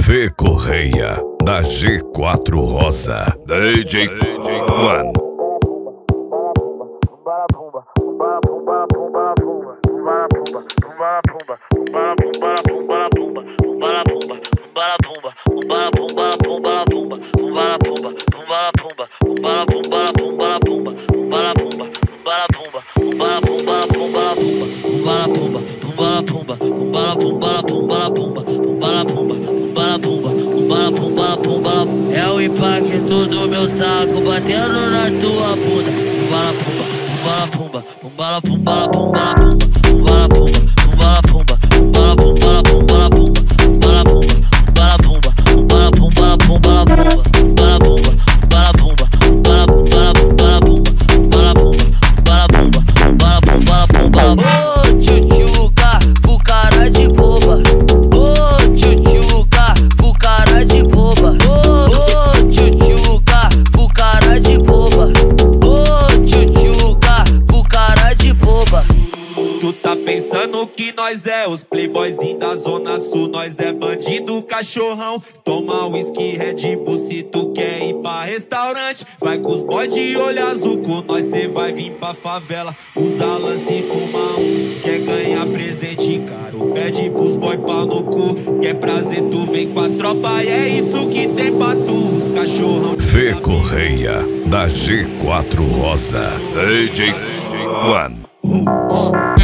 Fê Correia, da G4 Rosa. DJ One. É o impacto do meu saco batendo na tua bunda. Pumbala pumba, pumbala pumba, pumbala pumbala pumbala pumba, pumbala pumba, pumbala pumbala pumbala pumba, pumbala pumba, pumbala pumba, pumbala pumbala pumbala pumba, pumbala pumba, pumbala pumbala pumbala pumba, pumbala pumba, pumbala pumbala pumbala pumba. Ô tchutchuca, com cara de boba. Ô tchutchuca, com cara de boba. Ô tchutchuca, com cara de boba. Ô tchutchuca, com cara de boba. Tu tá pensando que nós é os playboyzinhos da Zona Sul. Nós é bandido, cachorrão. Toma whisky, Red Bull se tu quer ir pra restaurante. Vai com os boys de olho azul, com nós cê vai vir pra favela. Usa lance e fuma um, quer ganhar presente caro. Pede pros boy pau no cu, quer prazer tu vem com a tropa. E é isso que tem pra tu, os cachorrão. Fê Correia, da G4 Rosa. DJ One.